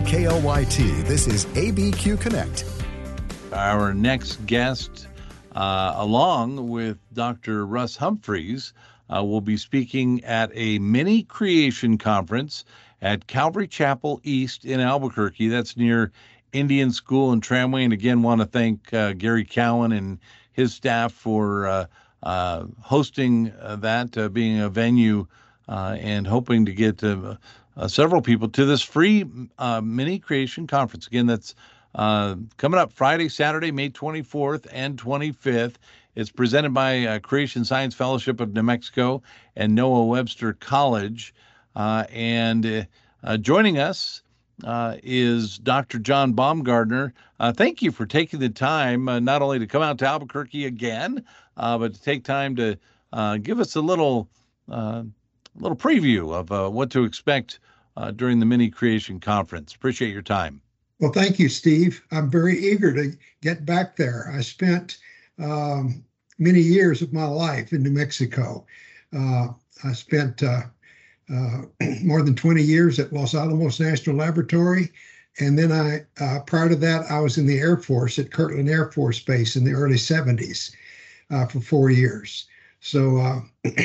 KLYT, this is ABQ Connect. Our next guest, along with Dr. Russ Humphreys, will be speaking at a mini creation conference at Calvary Chapel East in Albuquerque. That's near Indian School and Tramway. And again, want to thank Gary Cowan and his staff for hosting that, being a venue, and hoping to get several people to this free mini creation conference. Again, that's coming up Friday, Saturday, May 24th and 25th. It's presented by Creation Science Fellowship of New Mexico and Noah Webster College. And joining us is Dr. John Baumgardner. Thank you for taking the time not only to come out to Albuquerque again, but to take time to give us a little preview of what to expect during the mini creation conference. Appreciate your time. Well, thank you, Steve. I'm very eager to get back there. I spent many years of my life in New Mexico. I spent more than 20 years at Los Alamos National Laboratory. And then prior to that, I was in the Air Force at Kirtland Air Force Base in the early 70s for 4 years. So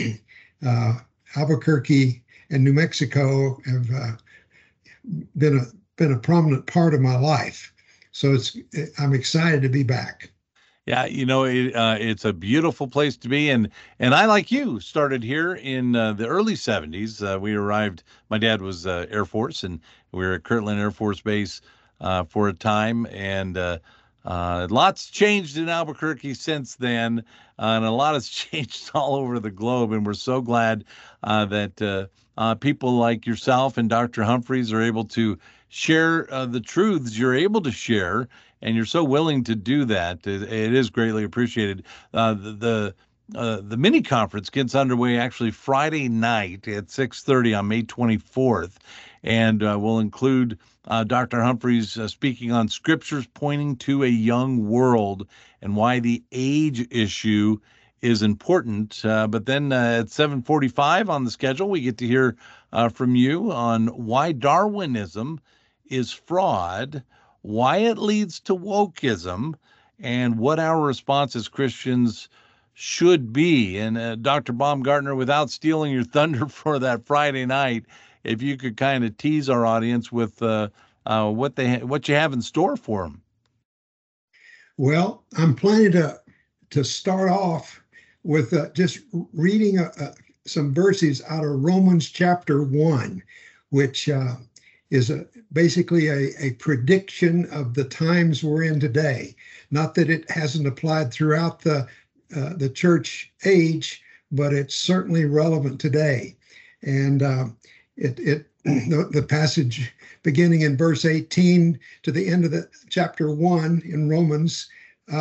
Albuquerque and New Mexico have been a prominent part of my life. So I'm excited to be back. Yeah, it's a beautiful place to be. And I, like you, started here in the early 70s. We arrived, my dad was Air Force, and we were at Kirtland Air Force Base for a time. And lots changed in Albuquerque since then, and a lot has changed all over the globe. And we're so glad that people like yourself and Dr. Humphreys are able to share the truths you're able to share, and you're so willing to do that. It is greatly appreciated. The mini conference gets underway actually Friday night at 6:30 on May 24th, and will include Dr. Humphreys speaking on scriptures pointing to a young world and why the age issue is important. But then at 7:45 on the schedule, we get to hear from you on why Darwinism is fraud, why it leads to wokeism, and what our response as Christians should be. And Dr. Baumgardner, without stealing your thunder for that Friday night, if you could kind of tease our audience with what you have in store for them. Well, I'm planning to start off with just reading some verses out of Romans chapter 1, which is basically a prediction of the times we're in today. Not that it hasn't applied throughout the church age, but it's certainly relevant today. And the passage beginning in verse 18 to the end of the chapter 1 in Romans,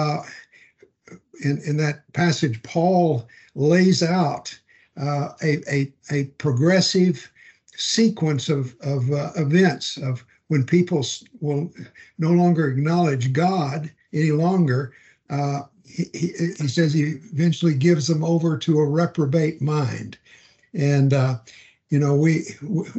in that passage, Paul lays out a progressive sequence of events of when people will no longer acknowledge God any longer. He says he eventually gives them over to a reprobate mind. And we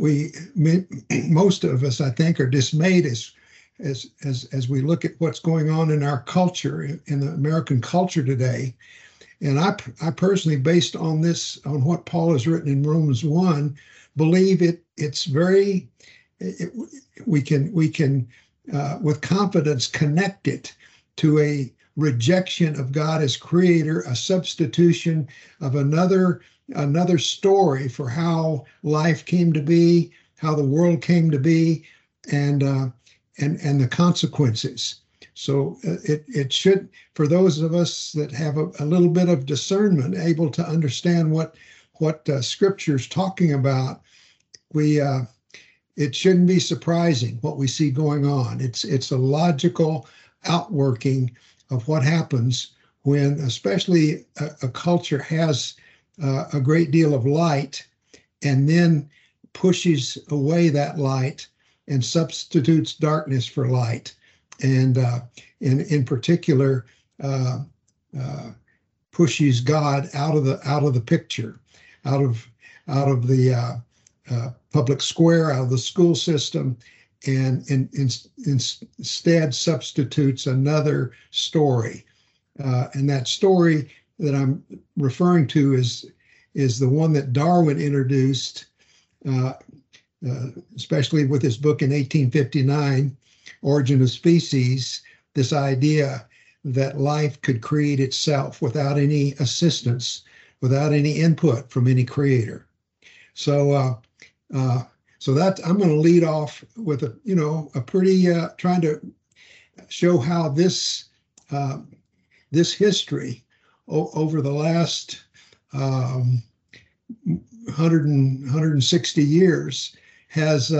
most of us, I think, are dismayed as we look at what's going on in our culture, in the American culture today. And I personally, based on what Paul has written in Romans 1, believe it's very, we can with confidence connect it to a rejection of God as creator, a substitution of another story for how life came to be, how the world came to be, and the consequences. So it should, for those of us that have a little bit of discernment, able to understand what Scripture's talking about, it shouldn't be surprising what we see going on. It's a logical outworking of what happens when, especially a culture has a great deal of light, and then pushes away that light and substitutes darkness for light, and in particular pushes God out of the picture, out of the public square, out of the school system, instead substitutes another story. And that story that I'm referring to is the one that Darwin introduced, especially with his book in 1859, Origin of Species, this idea that life could create itself without any assistance, without any input from any creator. So that I'm going to lead off with a pretty trying to show how this history over the last 160 years has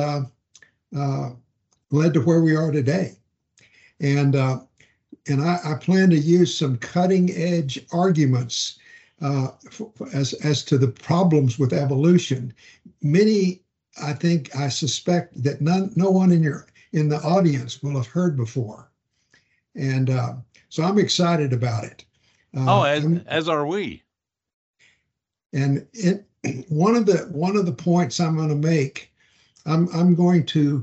led to where we are today. And I plan to use some cutting edge arguments as to the problems with evolution. Many, I suspect that no one in the audience will have heard before. And so I'm excited about it. As are we. And one of the points I'm going to make, I'm going to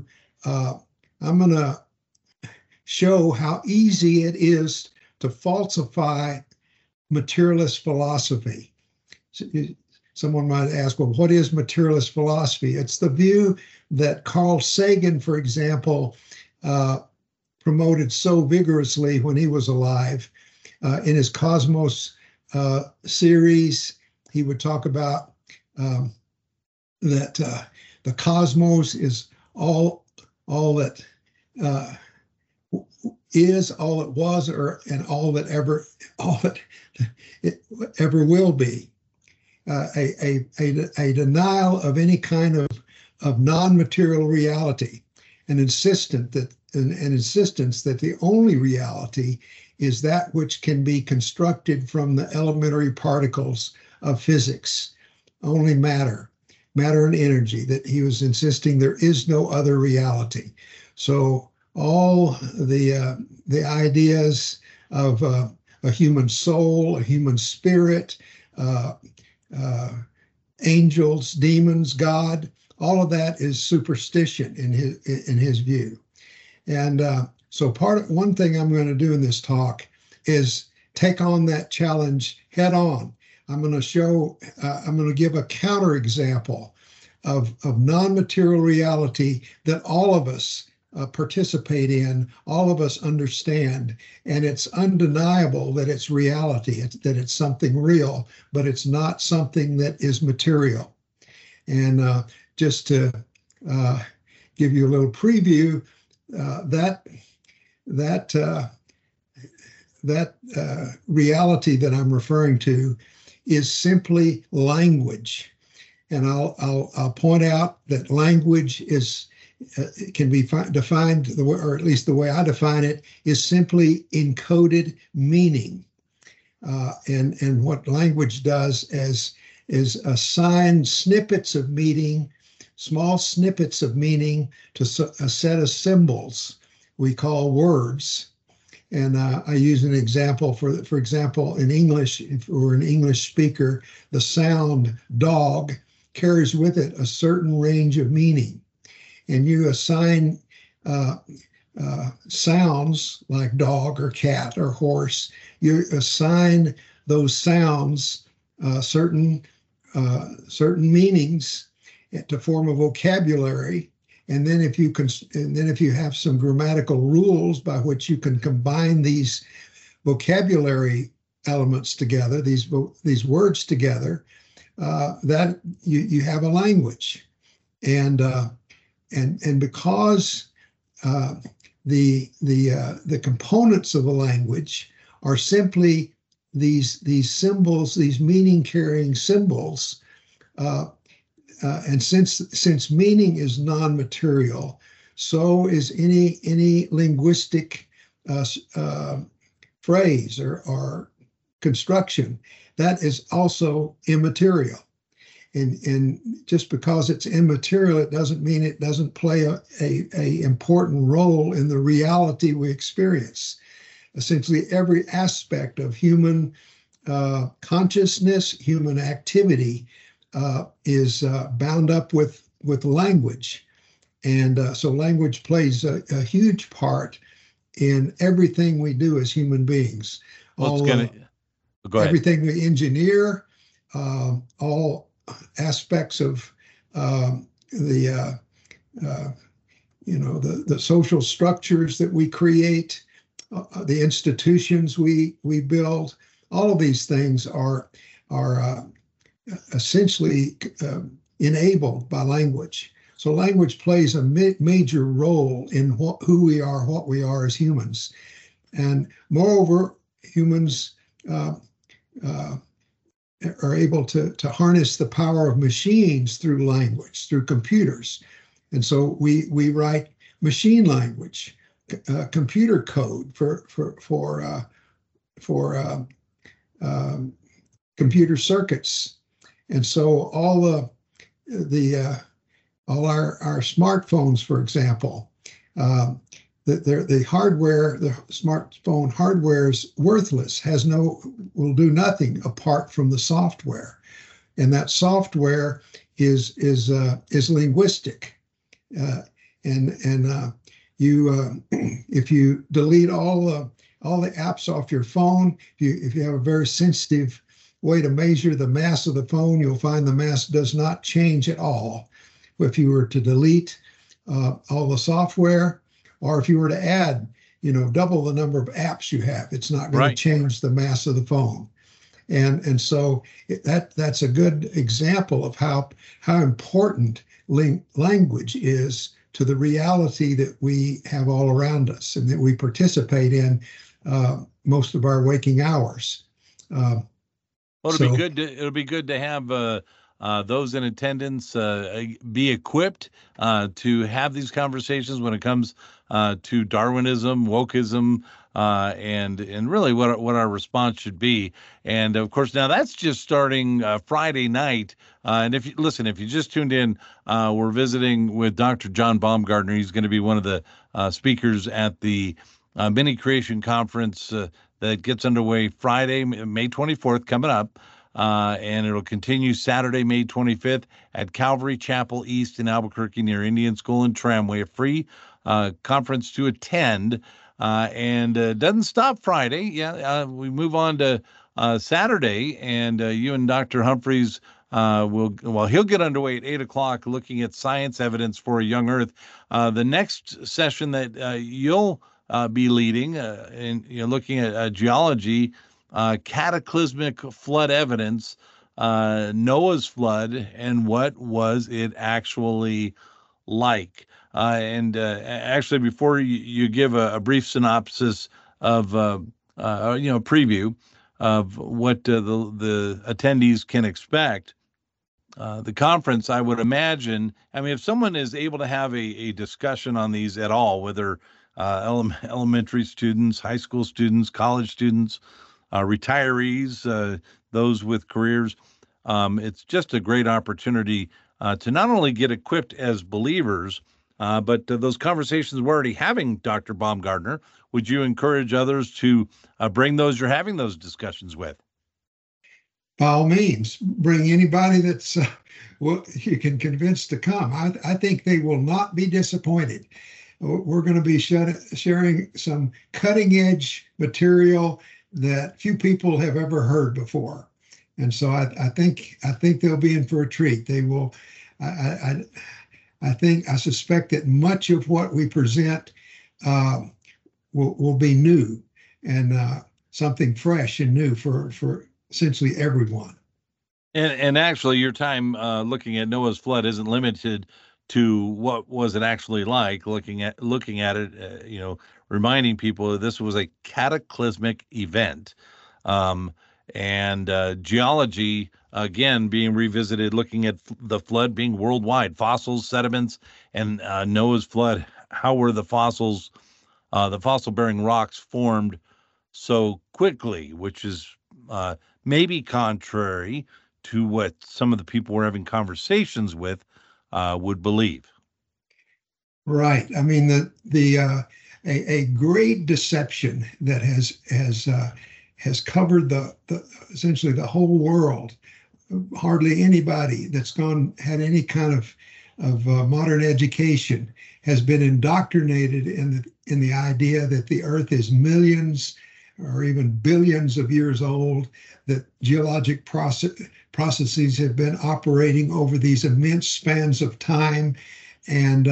show how easy it is to falsify materialist philosophy. Someone might ask, well, what is materialist philosophy? It's the view that Carl Sagan, for example, promoted so vigorously when he was alive. In his Cosmos series, he would talk about that the cosmos is all that is, all it was, and all that it ever will be. A denial of any kind of non-material reality, an insistence that the only reality is that which can be constructed from the elementary particles of physics, only matter and energy, that he was insisting there is no other reality. So all the ideas of a human soul, a human spirit, angels, demons, God, all of that is superstition in his view. And so one thing I'm going to do in this talk is take on that challenge head on. I'm going to give a counterexample of non-material reality that all of us participate in, all of us understand, and it's undeniable that it's reality, that it's something real, but it's not something that is material. And just to give you a little preview, that reality that I'm referring to is simply language. And I'll point out that language can be defined, or at least the way I define it, is simply encoded meaning. And what language does is assign snippets of meaning, small snippets of meaning, to a set of symbols we call words. And I use an example, for example, in English, if we're an English speaker, the sound dog carries with it a certain range of meaning. And you assign sounds like dog or cat or horse, you assign those sounds certain meanings to form a vocabulary. And then if you have some grammatical rules by which you can combine these vocabulary elements together, these words together, that you have a language. And because the components of a language are simply these symbols, these meaning-carrying symbols, and since meaning is non-material, so is any linguistic phrase or construction that is also immaterial. And just because it's immaterial, it doesn't mean it doesn't play a important role in the reality we experience. Essentially, every aspect of human consciousness, human activity, is bound up with language. And so language plays a huge part in everything we do as human beings. Well, go ahead. Everything we engineer, all aspects of the social structures that we create, the institutions we build. All of these things are essentially enabled by language. So language plays a major role in who we are, what we are as humans. And moreover, humans are able to harness the power of machines through language, through computers. And so we write machine language, computer code for computer circuits. And so all our smartphones, for example, the hardware, the smartphone hardware is worthless, will do nothing apart from the software, and that software is linguistic, if you delete all the apps off your phone, if you have a very sensitive way to measure the mass of the phone, you'll find the mass does not change at all. If you were to delete all the software, or if you were to add, double the number of apps you have, it's not going to change the mass of the phone. And so that's a good example of how important language is to the reality that we have all around us and that we participate in most of our waking hours. It'll be good to have those in attendance be equipped to have these conversations when it comes to Darwinism, wokeism, and really what our response should be. And of course, now that's just starting Friday night. And if you just tuned in, we're visiting with Dr. John Baumgardner. He's going to be one of the speakers at the Mini Creation Conference that gets underway Friday, May 24th, coming up. And it'll continue Saturday, May 25th at Calvary Chapel East in Albuquerque near Indian School and Tramway, a free conference to attend. And doesn't stop Friday. We move on to Saturday, and you and Dr. Humphreys he'll get underway at 8 o'clock looking at science evidence for a young Earth. The next session that you'll be leading and looking at geology, cataclysmic flood evidence, Noah's flood, and what was it actually like? Actually, before you give a brief synopsis of preview of what the attendees can expect, the conference, I would imagine, if someone is able to have a discussion on these at all, whether elementary students, high school students, college students, retirees, those with careers, it's just a great opportunity to not only get equipped as believers, but those conversations we're already having, Dr. Baumgardner, would you encourage others to bring those you're having those discussions with? By all means, bring anybody that's you can convince to come. I think they will not be disappointed. We're going to be sharing some cutting edge material that few people have ever heard before. And so I think they'll be in for a treat. They will. I suspect that much of what we present will be new and something fresh and new for essentially everyone. And actually, your time looking at Noah's flood isn't limited to what was it actually like. Looking at it, reminding people that this was a cataclysmic event, and geology again being revisited, looking at the flood being worldwide, fossils, sediments, and Noah's flood. How were the fossils, the fossil-bearing rocks formed so quickly, which is maybe contrary to what some of the people we're having conversations with would believe. Right. A great deception that has covered essentially the whole world. Hardly anybody that's had any kind of modern education has been indoctrinated in the idea that the Earth is millions or even billions of years old, that geologic processes have been operating over these immense spans of time, and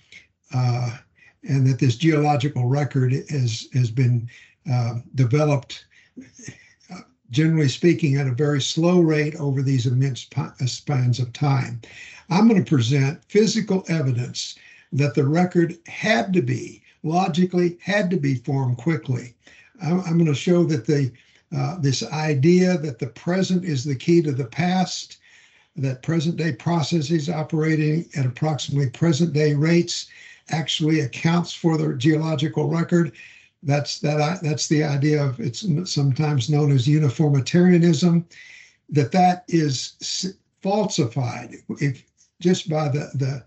that this geological record has been developed, generally speaking, at a very slow rate over these immense spans of time. I'm going to present physical evidence that the record logically had to be formed quickly. I'm going to show that this idea that the present is the key to the past, that present day processes operating at approximately present day rates actually accounts for the geological record. That's the idea of, it's sometimes known as uniformitarianism, that is falsified just by the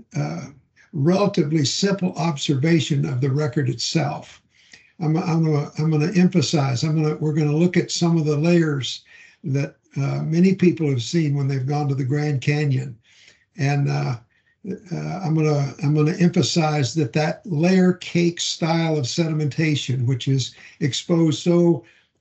relatively simple observation of the record itself. I'm going to emphasize. We're going to look at some of the layers that many people have seen when they've gone to the Grand Canyon, and I'm going to emphasize that layer cake style of sedimentation, which is exposed so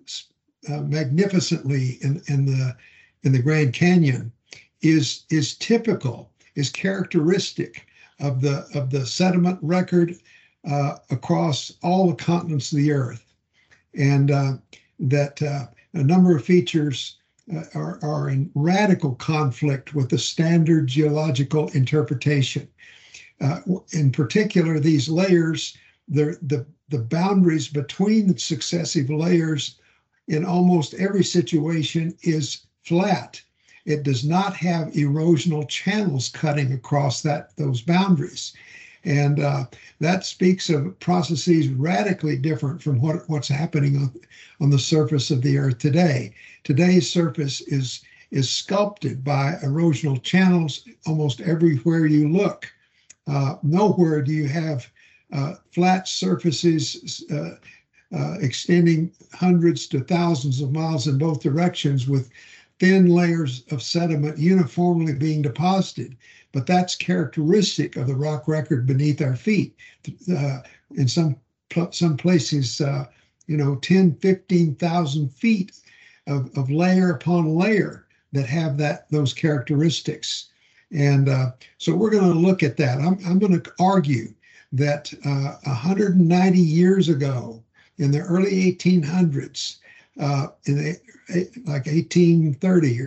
magnificently in the Grand Canyon, is typical, is characteristic of the sediment record across all the continents of the Earth, and that a number of features are in radical conflict with the standard geological interpretation. In particular, these layers, the boundaries between the successive layers in almost every situation is flat. It does not have erosional channels cutting across those boundaries. And that speaks of processes radically different from what's happening on the surface of the Earth today. Today's surface is sculpted by erosional channels almost everywhere you look. Nowhere do you have flat surfaces extending hundreds to thousands of miles in both directions with thin layers of sediment uniformly being deposited. But that's characteristic of the rock record beneath our feet. In some places, 10, 15,000 feet of layer upon layer that have those characteristics. And so we're going to look at that. I'm going to argue that 190 years ago, in the early 1800s, like 1830,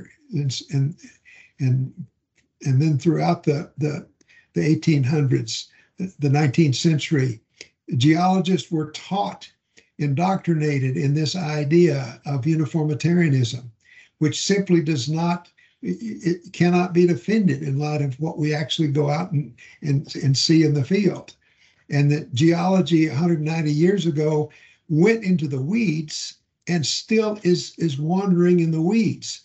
and then throughout the 1800s, the 19th century, geologists were taught, indoctrinated in this idea of uniformitarianism, which simply it cannot be defended in light of what we actually go out and see in the field. And that geology 190 years ago went into the weeds and still is wandering in the weeds.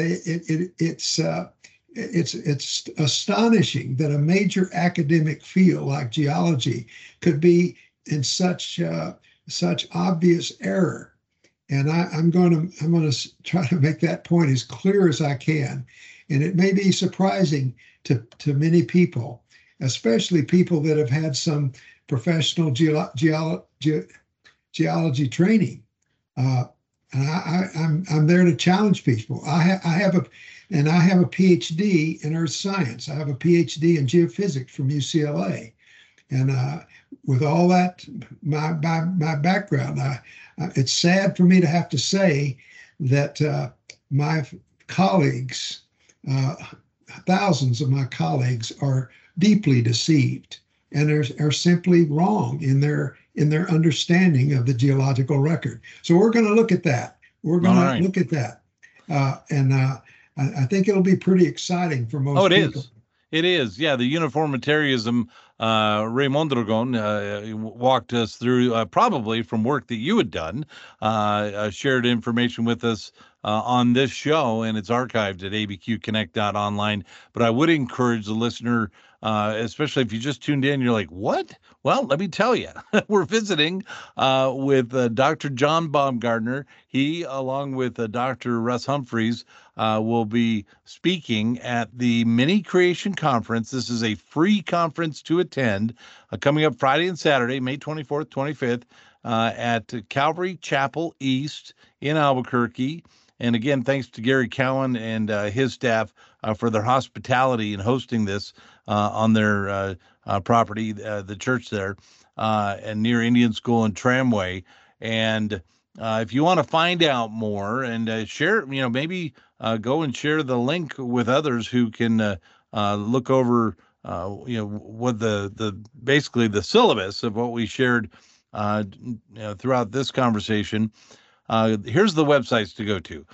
It's astonishing that a major academic field like geology could be in such obvious error. And I'm going to try to make that point as clear as I can. And it may be surprising to many people, especially people that have had some professional geology training. And I'm there to challenge people. I have a PhD in earth science. I have a PhD in geophysics from UCLA. And with all that, my background, it's sad for me to have to say that my colleagues, thousands of my colleagues, are deeply deceived and are simply wrong in their understanding of the geological record. So we're going to look at that. We're going to look at that, and I think it'll be pretty exciting for most people. It is. Yeah, the uniformitarianism, Ray Mondragon walked us through, probably from work that you had done, shared information with us on this show, and it's archived at abqconnect.online. But I would encourage the listener especially if you just tuned in, you're like, what? Well, let me tell you, we're visiting with Dr. John Baumgartner. He, along with Dr. Russ Humphreys, will be speaking at the Mini Creation Conference. This is a free conference to attend, coming up Friday and Saturday, May 24th, 25th, at Calvary Chapel East in Albuquerque. And again, thanks to Gary Cowan and his staff for their hospitality in hosting this on their property, the church there, and near Indian School and Tramway. And if you want to find out more and share, maybe go and share the link with others who can look over, what the basically the syllabus of what we shared throughout this conversation. Here's the websites to go to: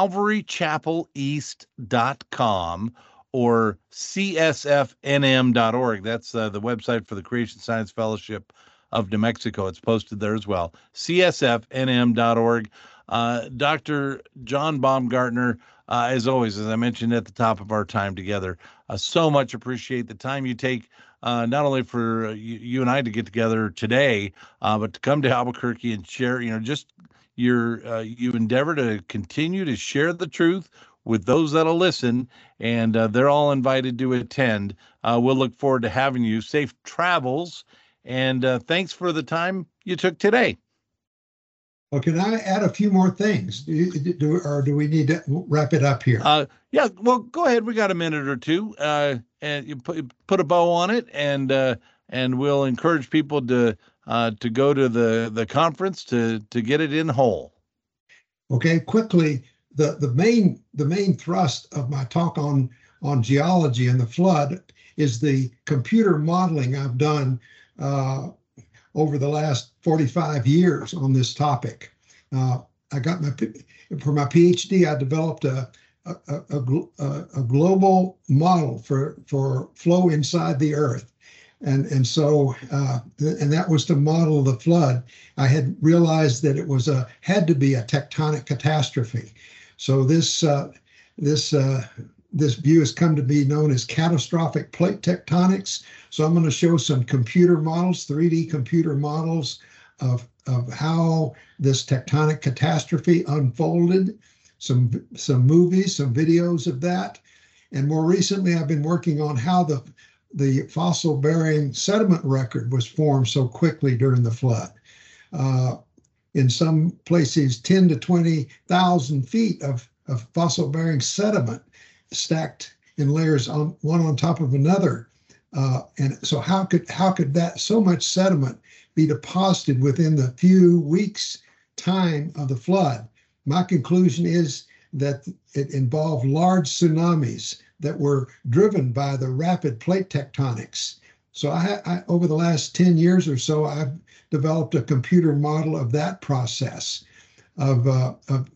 calvarychapeleast.com or csfnm.org. That's the website for the Creation Science Fellowship of New Mexico. It's posted there as well. csfnm.org. Dr. John Baumgartner, as always, as I mentioned at the top of our time together, so much appreciate the time you take, not only for you and I to get together today, but to come to Albuquerque and share, just you endeavor to continue to share the truth with those that'll listen, and they're all invited to attend. We'll look forward to having you. Safe travels, and thanks for the time you took today. Well, can I add a few more things? Or do we need to wrap it up here? Yeah, well, go ahead. We got a minute or two, and you put a bow on it, and we'll encourage people to go to the conference to get it in whole. Okay, quickly, the main thrust of my talk on geology and the flood is the computer modeling I've done over the last 45 years on this topic. I got for my PhD, I developed a global model for flow inside the earth. And so that was to model the flood. I had realized that it had to be a tectonic catastrophe. So this view has come to be known as catastrophic plate tectonics. So I'm going to show some computer models, 3D computer models of how this tectonic catastrophe unfolded. Some movies, some videos of that. And more recently, I've been working on how the fossil-bearing sediment record was formed so quickly during the flood. In some places, 10 to 20,000 feet of fossil-bearing sediment stacked in layers one on top of another. And so how could that so much sediment be deposited within the few weeks time of the flood? My conclusion is that it involved large tsunamis that were driven by the rapid plate tectonics. So I over the last 10 years or so, I've developed a computer model of that process, of a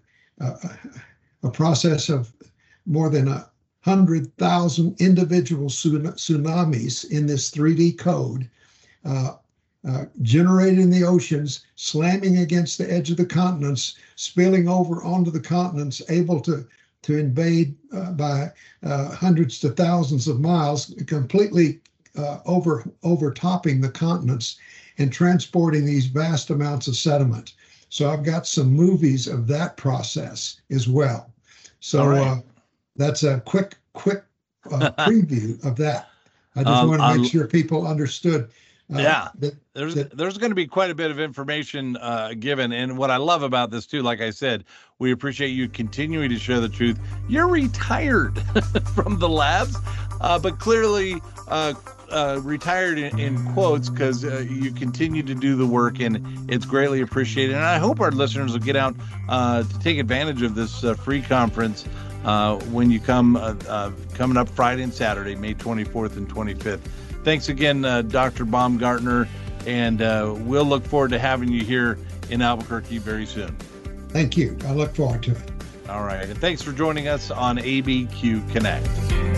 process of more than 100,000 individual tsunamis in this 3D code, generated in the oceans, slamming against the edge of the continents, spilling over onto the continents, able to invade by hundreds to thousands of miles, completely overtopping the continents and transporting these vast amounts of sediment. So I've got some movies of that process as well. So right. That's a quick preview of that. I just want to make sure people understood. There's going to be quite a bit of information given. And what I love about this too, like I said, we appreciate you continuing to share the truth. You're retired from the labs, but clearly retired in quotes, because you continue to do the work, and it's greatly appreciated. And I hope our listeners will get out to take advantage of this free conference when you coming up Friday and Saturday, May 24th and 25th. Thanks again, Dr. Baumgartner, and we'll look forward to having you here in Albuquerque very soon. Thank you. I look forward to it. All right. And thanks for joining us on ABQ Connect.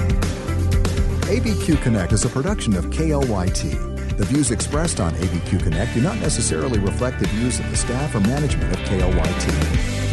ABQ Connect is a production of KLYT. The views expressed on ABQ Connect do not necessarily reflect the views of the staff or management of KLYT.